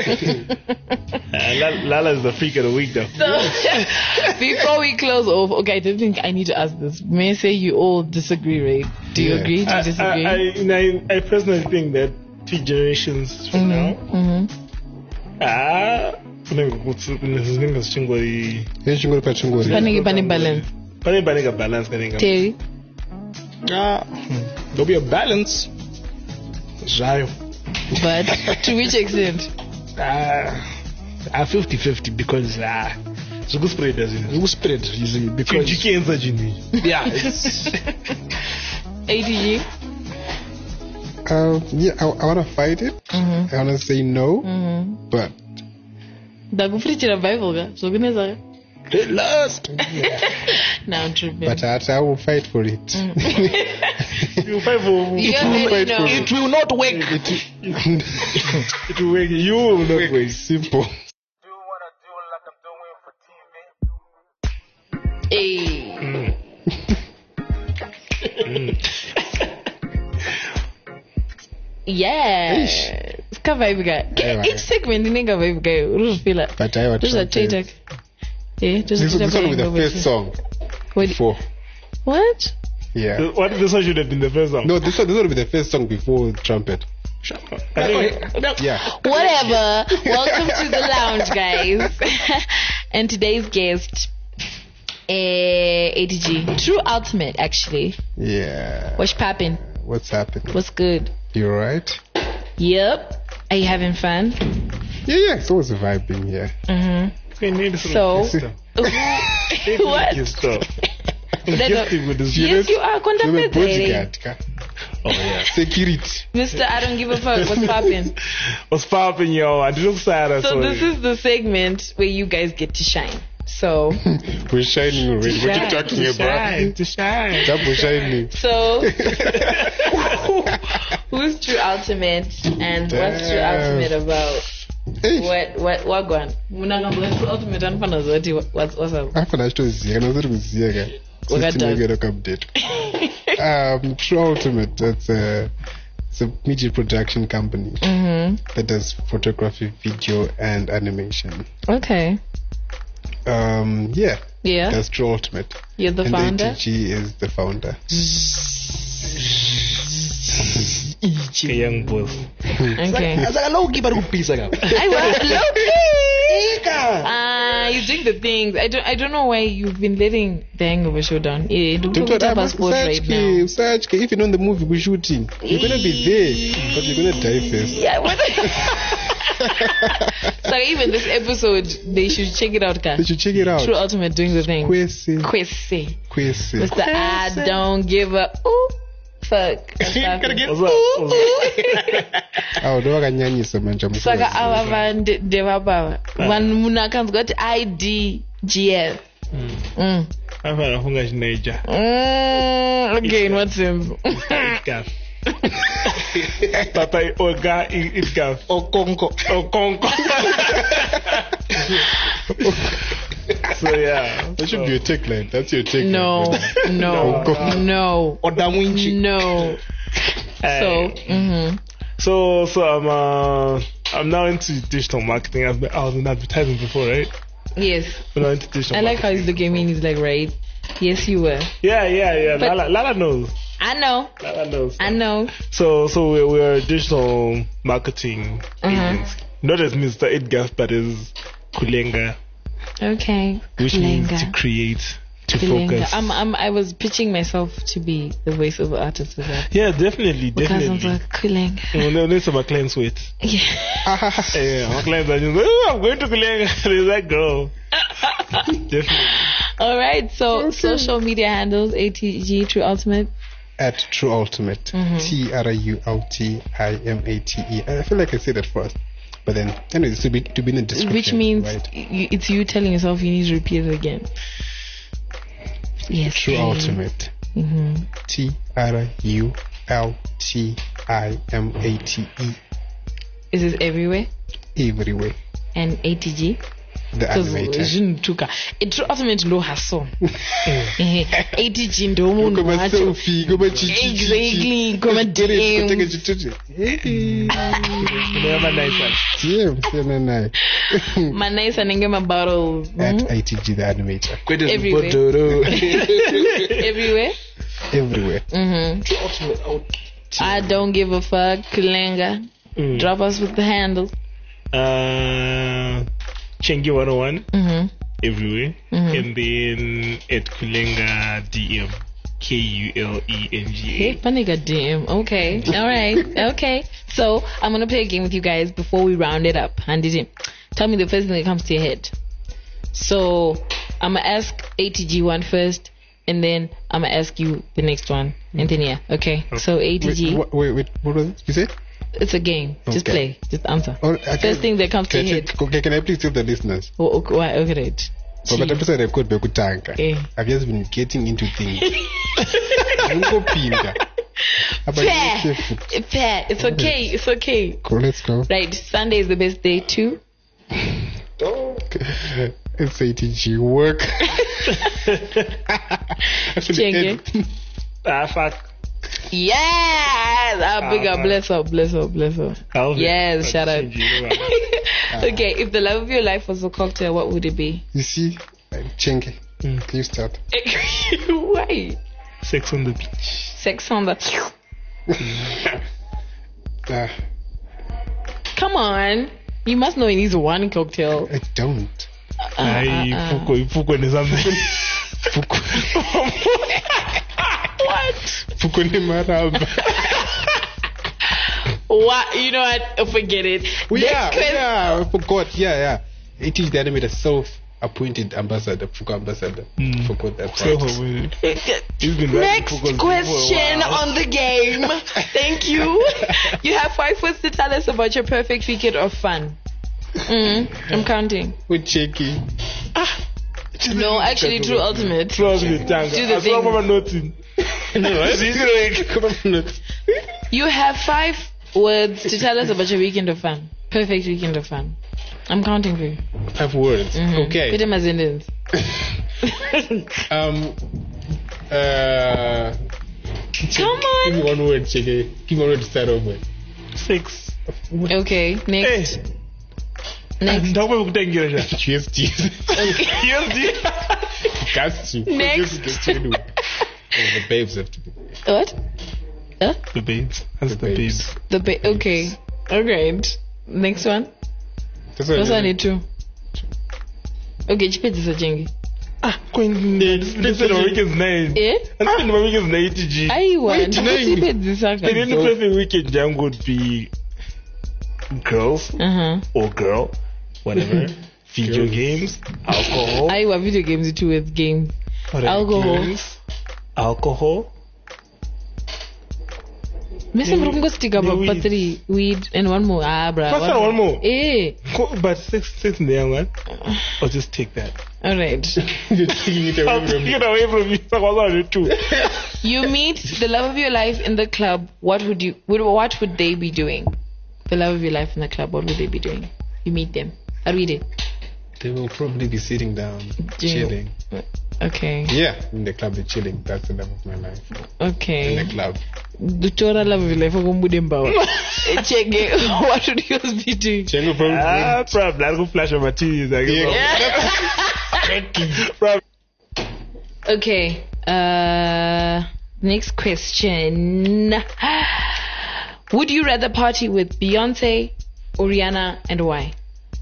Lala is the freak of the week, though. So, before we close off, okay, I don't think I need to ask this. May I say you all disagree, right? Do you agree? Do you disagree? I personally think that 3 generations from now, Panenge balance. Pane banega balance kanenga. Terry. There'll be a balance. Zvayo. But to which extent? 50-50 because So good spread doesn't it? you spread easily because Chicken Jimmy. yeah, it's ATG. Yeah, I want to fight it. Mm-hmm. I want to say no, but Ndakufurichira Bible ga. Zokuneza. last. Now I'm tripping. I will fight for it. You fight for You already know. It will not work. it will work. You will not work. Simple. Hey. Yeah. Ska vibe guy. Each segment inenga vibe guy. Urufila. But I want This is a to TikTok. Yeah, This one with the first song. Wait. Before. What? Yeah. What if this one should have been the first song? No, this one will be the first song before trumpet. I think Yeah. Whatever. Welcome to the lounge, guys. And today's guest, ATG. True Ultimate, actually. Yeah. What's poppin'? What's happening? What's good? You alright? Yep. Are you having fun? Yeah. It's always vibing here. we need So, what? Yes, Yes, you are You're a contemplating. bodyguard, ka. Oh yeah. Security. Mr. I don't give a fuck. What's poppin'? What's popping, yo? I just sad. So this is the segment where you guys get to shine. So, We're shining already. What are you talking about? to shine. Double shining. so who's True Ultimate and what's True Ultimate about? Hey. What gone? Munangamba True Ultimate anfana zoti what's awesome. Afana achitoziya kana usiri kuziya ka Wakadone. system yake update. True Ultimate, it's a media production company that does photography, video, and animation. Okay. Yeah, Yeah. that's True Ultimate. You're the And founder? ATG is the founder. A young boss. Okay. Azakaloki bari kupisa ka. I was low-key. You're doing the things. I don't know why you've been letting the hangover show down. Yeah, don't put a passport right now. Search, even on the movie we're shooting, you're gonna be there, but you're gonna die first. Yeah, what? So even this episode, they should check it out, They guys. should check it out. True Ultimate doing the thing. Kwesi. Kwesi. Mr. I don't give a fuck. What's up? What's up? Ndo vakanyanyisa manja Saka ava vandevapava vanhu munhu akanzwa kuti IDGF. I'm funga chineja. Okay, in what sense? Papa Oga Itgaf. Okonko. So yeah. That should be your tagline. That's your tagline. No. Odamwinchi. No. So I'm now into digital marketing. I was in advertising before, right? Yes. I'm now into digital I like how he's looking at me and he's like, right? Yes, you were. Yeah. But- Lala knows. I know. Lala knows. I know. So we're a digital marketing agency. Not as Mr. Edgaf, but as Kulenga, Okay. which means Kulenga. to create, to Kulenga. focus. I was pitching myself to be the voiceover artist with that. Yeah, definitely. Because I was like, Kulenga. No, there's my clients wait. Yeah. Yeah, my clients are just like, oh, I'm going to Kulenga. There's that girl. Definitely. All right. So social media handles ATG True Ultimate. At True Ultimate. TRULTIMATE. I feel like I said that first. But then, anyways, to be in the description. Which means right? it's you telling yourself you need to repeat it again. Yes. True Ultimate. TRULTIMATE. Is it everywhere? Everywhere. And ATG? The animator. True Ultimate ndo haso. ATG ndo munhu Koma wacho. selfie, koma chichi. Exactly. Koma DM. Never nice one. Yeah, Manais anenge mabottles. at ITG the animator. Everywhere. Everywhere. Everywhere. I don't give a fuck. Kulenga. Drop us with the handle. Chengi 101. everywhere. And then at Kulenga DM. KULENGA. Hey, funny goddamn. Okay. All right. Okay. So I'm gonna play a game with you guys before we round it up. Handiji, tell me the first thing that comes to your head. So I'm gonna ask ATG one first, and then I'm gonna ask you the next one. And then yeah. Okay. So ATG. Wait. What was it? You said? It's a game. Just Okay. play. Just answer. Oh, First thing that comes to your head. Okay, can I please tell the listeners? Oh, okay. Why? Okay. So, but episode I've got Bekutanga. Eh. I've just been getting into things. Fair. It's okay. It's okay. Cool, let's go. Right. Sunday is the best day too. It's ATG work. Chenge. Fuck. Yes! Big up. Bless her. Yes, shout out. Okay, if the love of your life was a cocktail, what would it be? You see, Chenge, can you start? Why? Sex on the beach. Sex on the... Come on. You must know it needs one cocktail. I don't. Fuko is something. What? Fuko ni maraba. What? You know what? Forget it. I forgot. Yeah. It is the animated self-appointed ambassador, Fuko ambassador. Forgot that part. Next question on the game. Thank you. You have 5 words to tell us about your perfect weekend of fun. I'm counting. With Cheki. No, actually, True Ultimate. True Ultimate. Do the thing. You have 5 words to tell us about your weekend of fun. Perfect weekend of fun. I'm counting for you. 5 words. Okay. Put them as Indians. Come on. Give me 1 word, Chege. Give me 1 word to start off with. 6. Okay, next. Hey. Next. USD. Next. The babes have to be. What? Huh? The babes. That's the babes. Okay. Alright. Next one. First one need 2. Okay, chipeti sa jengi. Listen, my weekend's 9. Eh? I spend my weekend's 90G. I want. Chipeti saka. The perfect weekend jam would be girls or girl, whatever. Video games, alcohol. I want video games too with game. Alcohol. Missing from go stick about battery, weed, and 1 more. Bruh. What's that 1 more? Eh. But 6 in the young one. Or just take that. Alright. You're taking it away from me. Take it away from me. So I'll do too. You meet the love of your life in the club. What would they be doing? The love of your life in the club. What would they be doing? You meet them. I read it. They will probably be sitting down, chilling. Okay. Yeah, in the club they're chilling. That's the love of my life. Okay. In the club. The Torah love of your life. Chenge, what would yours be doing? Chengo probably I'll go flash on my titties. Okay. Next question. Would you rather party with Beyonce or Rihanna, and why?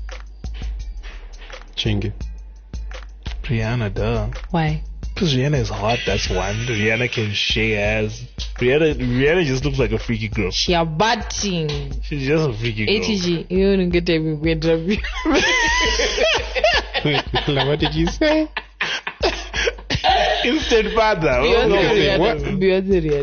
Chengi. Rihanna, duh. Why? Because Rihanna is hot, that's one. Rihanna can shake ass. Rihanna just looks like a freaky girl. She a bad thing. She's just a freaky girl. ATG, you wouldn't get a big interview. What did you say? Instant father. Beyonce.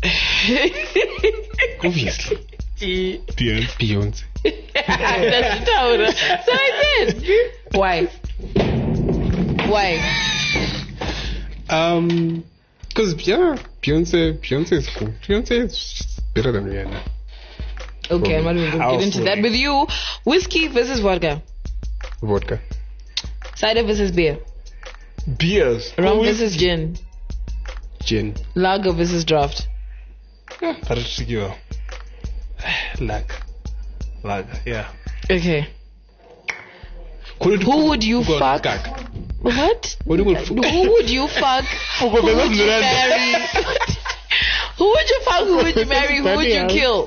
Obviously. Beyonce. That's the tower. So I said. Why? Because Beyonce is cool. Beyonce is better than Rihanna. Okay, I'm not even going to get into that with you. Whiskey versus vodka. Vodka. Cider versus beer. Beers. Rum versus gin. Gin. Lager versus draft. Lager, yeah. Okay. Who would you fuck? What? Who would you fuck? Who would you marry? Who would you fuck? Who would you marry? Who would you kill?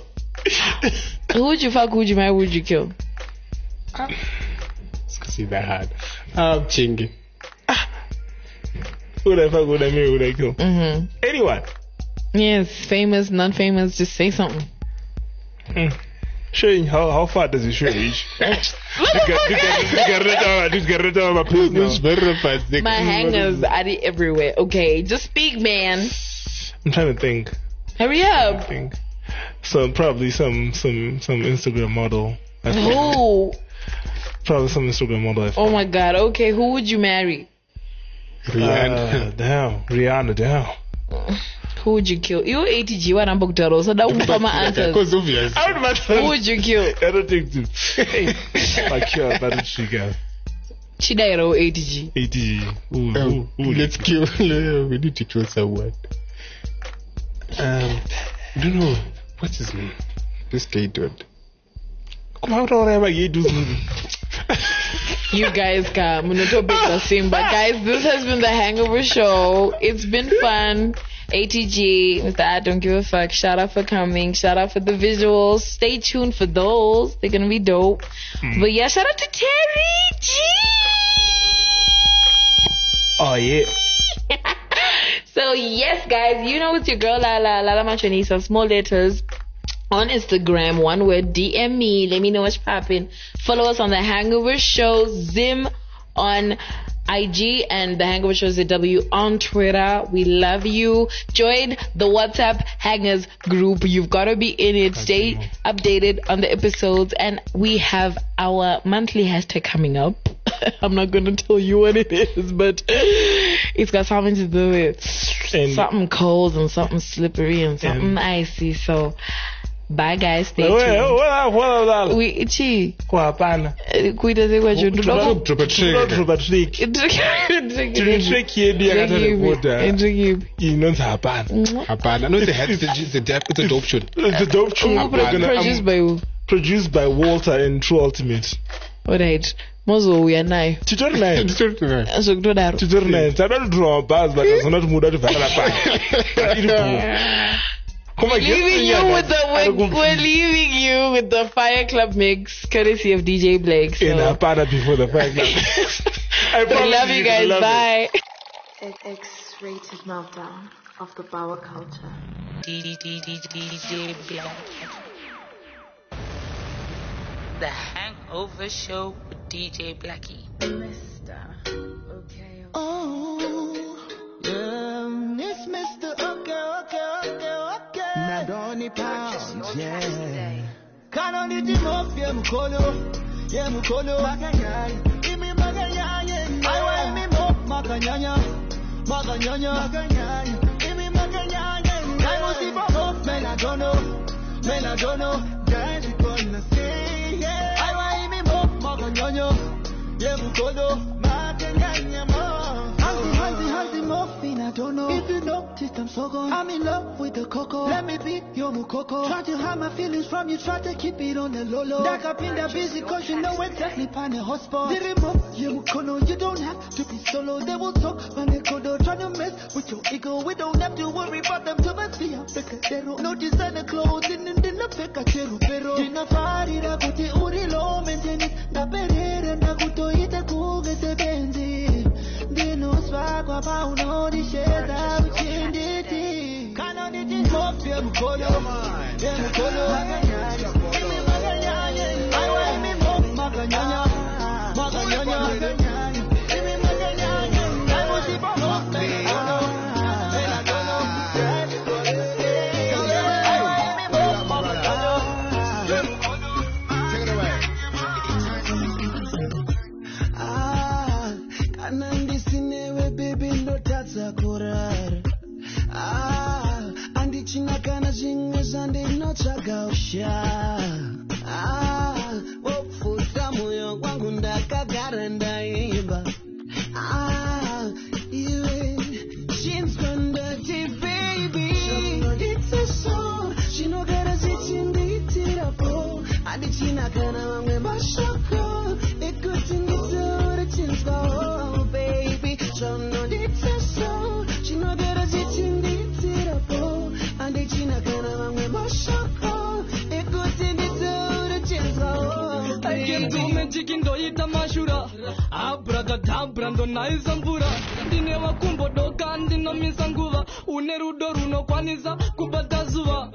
Who would you fuck? Who would you marry? Who would you kill? It's that hard. Chingy. Would I fuck, would I marry, would I kill? Anyone? Yes, famous, non-famous, just say something. Showing how far does it show reach? This my hangers are everywhere. Okay, just speak, man. I'm trying to think. Hurry up. Probably some Instagram model. Who? Probably some Instagram model. Oh my God. Okay, who would you marry? Rihanna. Rihanna, damn. Who would you kill? You ATG, what I'm booked out. So that would be my answer. Because obvious. Who would you kill? I don't think to. I kill, but it's she got. Chidairo ATG. ATG. Let's kill. We need to kill someone. I don't know. What's his name? This gay dude. You guys come. But guys, this has been the Hangover Show. It's been fun. ATG, Mr. I Don't Give a Fuck. Shout out for coming. Shout out for the visuals. Stay tuned for those. They're gonna be dope. But yeah, shout out to Terry G. Oh yeah. So yes, guys, you know it's your girl Lala Machanisa, small letters. On Instagram, one word, DM me. Let me know what's popping. Follow us on The Hangover Show, Zim on IG, and The Hangover Show ZW on Twitter. We love you. Join the WhatsApp Hangers group. You've got to be in it. Stay updated on the episodes. And we have our monthly hashtag coming up. I'm not going to tell you what it is, but it's got something to do with something cold and something slippery and something icy. So... bye guys, stay tuned. Produced by Walter and True Ultimate. Alright. Mozo we are now. Tutorial. I don't draw bars, but I'm not mood to We're leaving you with the Fire Club mix, courtesy of DJ Blake. So. In a partner before the Fire Club. We love you guys. Bye. X-rated meltdown of the power culture. DJ Blake. The Hangover Show with DJ Blackie. Mr. Okay. Oh, yeah, it's Mr. Okay. Nadoni pounds, yeah. Can't only do more, yeah, Mukolo. Maganyai, give me Maganyai. I want me more, Maganyanya. Maganyai, give me Maganyai. I will see for hope, man, I don't know. Guys, you gonna say, yeah. I want me more, Maganyanya. Yeah, Mukolo, Maganyanya, more. Hansi, morphine, I don't know. If you noticed, I'm so gone. I'm in love with the cocoa. Let me be your mukoko. Try to hide my feelings from you, try to keep it on the low. Back up in that busy, cause you know exactly pan a hotspot. The remote, you mukono, you don't have to be solo. They will talk, when they kodo, try to mess with your ego. We don't have to worry about them to see a pecadero. No designer clothes, in the pecadero, pero. Dina fari, da kuti urilo, maintenance. Da perere, da kuto ite kuge se benzi. Dino swagwa pa uno di sheda uchinditi. Kana di jinkof ya mukolo. Ya mukolo. Maganyanya. I want me more maganyanya. Maganyanya. Give me maganyanya. I want you for more. Andichina kana zvinhu zvandinotsvaga usha Ndume chikindo ita mashura Abrada dabra ndo naisa mvura Ndine wakumbo doka ndino misanguva Une rudo runo kwaniza kubata zuva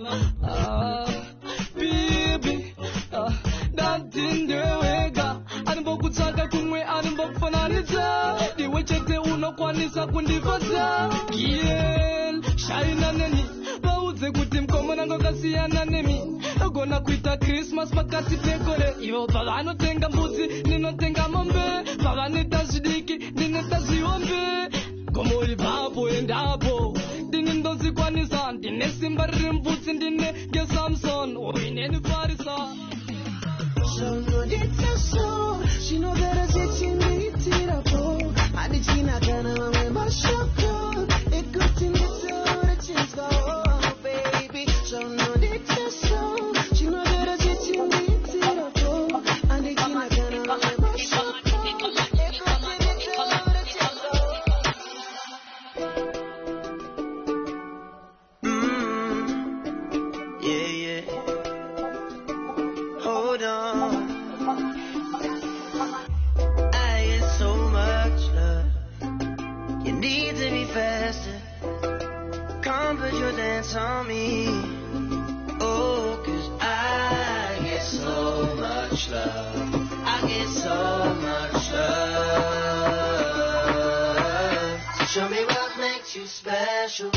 Baby Dati ndewega Animbo kutsaka kumwe animbo kufananiza Diwe chete uno kwanisa kundifata Kiel Shaina neni Bauze kuti mkomona ngokasiyana nemi Gona kuita Christmas makati pekore Ivo pagano tenga mbuzi nino tenga mombe Pagane tashidiki nine tashiombe Como ivapo endapo Dini ndozi kwanisa Dine simbari mbuzi ndine Ge Samson Oineni farisa Sono dita so She know that I said she need it up Adi china kana mame mashoko Ekuti nito ora chinska oh baby Sono dita so She know that I said she need it up Adi china kana mame mashoko Ekuti nito ora chinska Yeah, yeah. Hold on. I get so much love. You need to be faster. Come put your dance on me. Oh, 'cause I get so much love. I get so much love. So show me what makes you special.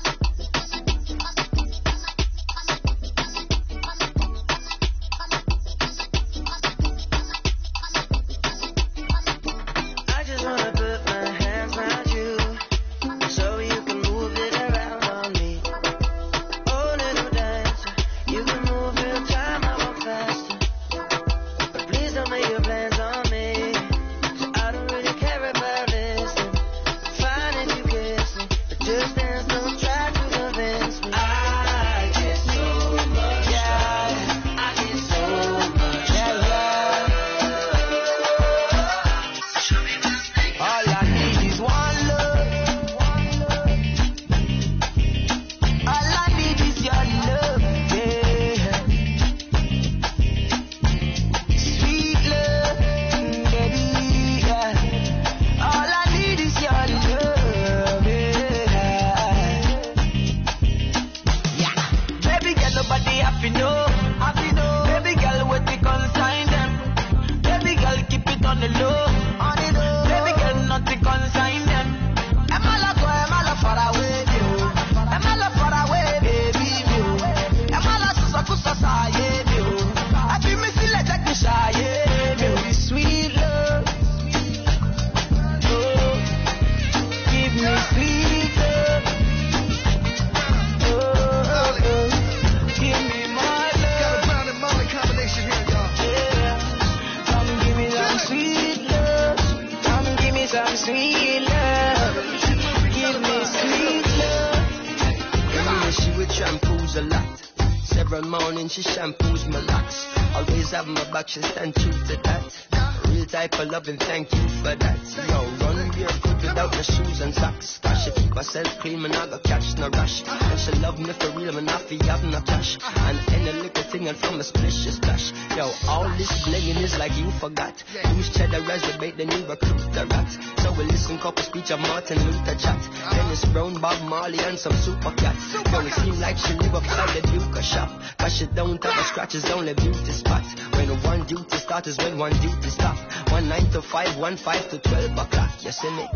She shampoos my locks. Always have my back, she stand true to that. Real type of loving, thank you for that. Yo, run barefoot without the shoes and socks. Cause she keep herself clean, man, I got catch no rush. And she love me for real, man, I feel have no cash. And any little thing and from a splish is splash. Yo, all this blinging is like you forgot. Use cheddar as the bait, then you recruit the rats. So we listen couple speech of Martin Luther chat. Dennis Brown, Bob Marley and some super cats. Yo, it seem like she live upside the Duke shop. Cause she don't have a scratches, only beauty spots. When one duty starts is when one duty stop. 1 9 to 5, 1 5 to 12 o'clock. You see me?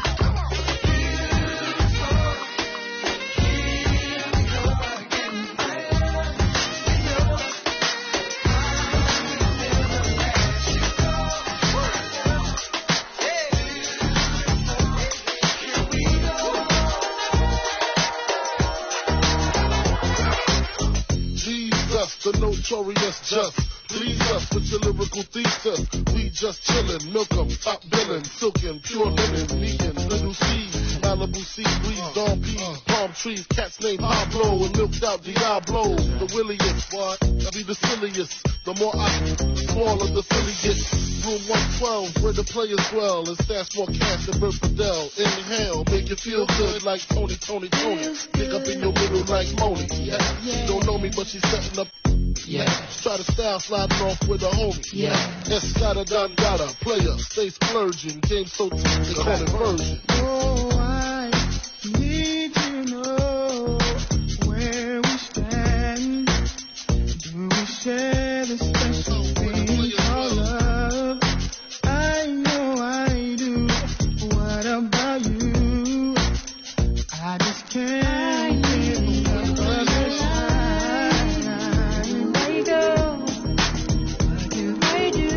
The notorious just please us with your lyrical thesis. We just chillin', milk 'em, top billin', silkin', pure linen, vegan, little seeds, Malibu sea breeze, dawn peas, palm trees, cats named Pablo and milked out Diablo. The williest, what? I be the silliest. The more I smaller the silly gets. Room 112, where the players dwell, and stash more cash than Bert Fidel. Inhale, make you feel good like Tony. Pick up in your middle like Moni. Yeah, she don't know me, but she's setting up. Yeah. Try to style sliding off with a homie. Yeah. Escada Dondada, player, stay splurging. Game so tough, they call it version. Oh, I need to know where we stand. Do we share the special thing called love? I know I do. What about you? I just can't get enough of your shine. Where you go? What do I do?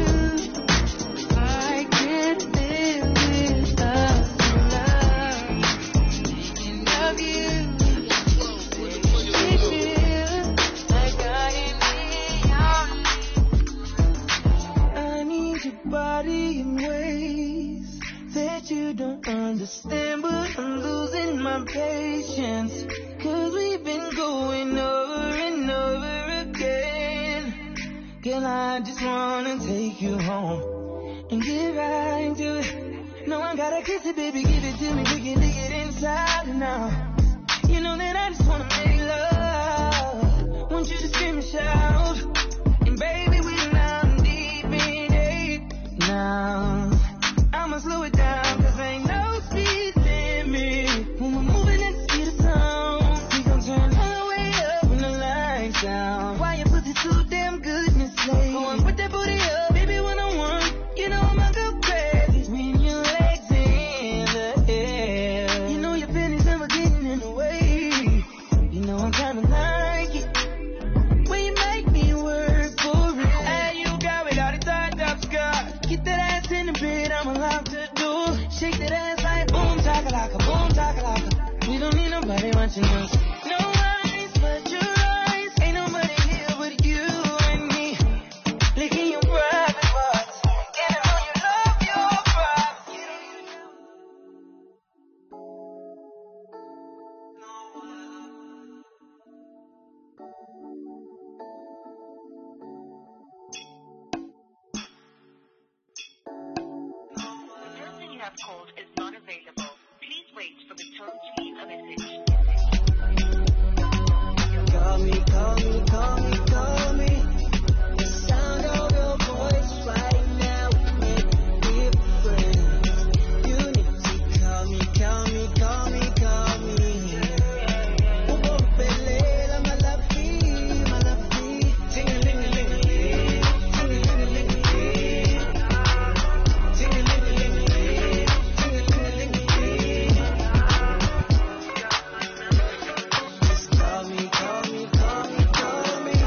I can't live without your love. Thinking of you. It feels like I am. I need your body in ways that you don't understand, but I'm losing my patience, 'cause we've been going over and over again. Girl, I just wanna take you home and get right to it. No, I gotta kiss it, baby, give it to me, we can dig it inside and out. You know that I just wanna make love, want you to scream and shout, and baby, we're now deep in it. Now, I'ma slow it down, 'cause ain't no speed limit. When we're moving at the speed of sound, we gon' turn all the way up when the lights down. Why you pussy so damn good, Miss Lady? Go on, put that booty up, baby, one-on-one. You know I'ma go crazy when your legs in the air. You know your feelings never getting in the way. You know I'm kinda like it when you make me work for it. Hey, you got it all the tied up skirt. Get that ass in the bed, I'ma lock the door. Shake that ass like boom takalaka, boom takalaka. We don't need nobody watching us. No eyes but your eyes. Ain't nobody here but you and me. Licking your private parts, and I know you love your privacy. The person you have called is not available. Please wait for the tone to leave a message. Call me, call me, call me, call me. The sound of your voice right now make a difference. Unity, call me, call me, call me, call me. Ubombele, my love, my love, ting-a-ling-a-ling-a-ling, ting-a-ling-a-ling-a-ling, ting-a-ling-a-ling-a-ling, ting-a-ling-a-ling-a-ling. Just call me, call me, call me, call me.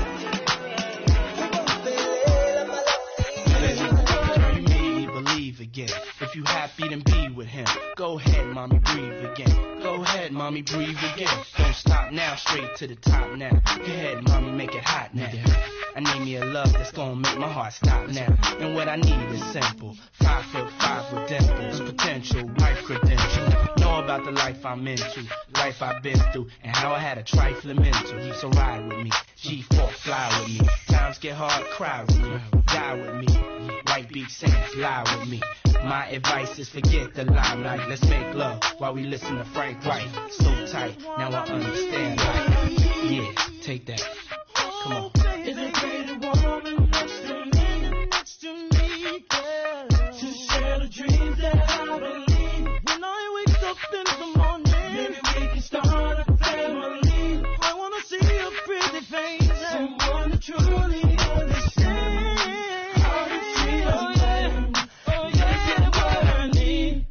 Ubombele, my love, You made me believe again. If you happy, then be with him. Go ahead, mommy, breathe again. Go ahead, mommy, breathe again. Don't stop now, straight to the top now. Go ahead, mommy, make it hot now. I need me a love that's gonna make my heart stop now. And what I need is simple. 5'5" with dimples, potential, wife credential. Know about the life I'm into, life I've been through, and how I had a trifling mental. So ride with me, G4, fly with me. Times get hard, cry with me, die with me. White Beach Saints, lie with me. My advice is forget the limelight. Let's make love while we listen to Frank White. So tight, now I understand life. Yeah, take that. Come on. Is it great a woman next to me, girl? To share the dreams that I believe. When I wake up in the morning, maybe we can start a family. I wanna see a pretty face, someone to truly understand. How to treat a man. Oh yeah, that's what I need.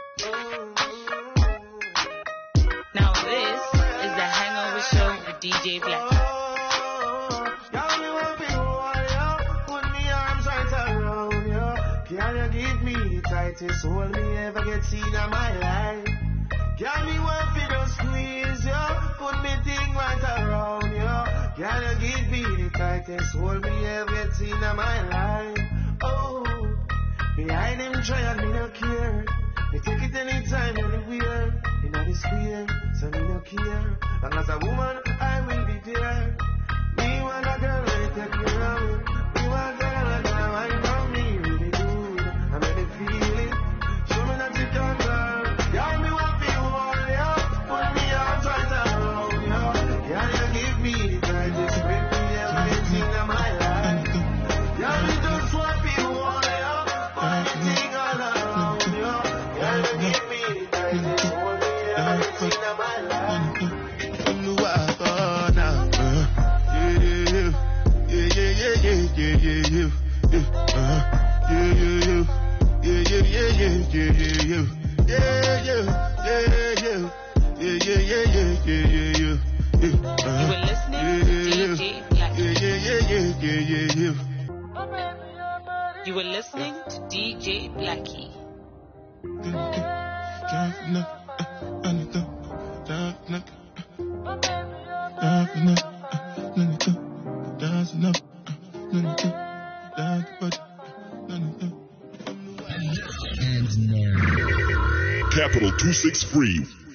Now this is the Hangover Show with DJ Black. Can you give me the tightest hold me ever get seen in my life? Can me one for the squeeze, yo? Put me thing right around, yo. Can you give me the tightest hold me ever get seen in my life? Oh, behind them trial, me no care. They take it anytime, anywhere. In the square, so me no care. Long as a woman, I will be there. Me want a girl, ready to take me around. Me want a girl, like a wine from me. I made it feel it. Show me that you can, girl. Girl, me want to hold you. Put me out right around you. Can you give me the time to spend me everything I'm You were listening to DJ Blackie. Capital 263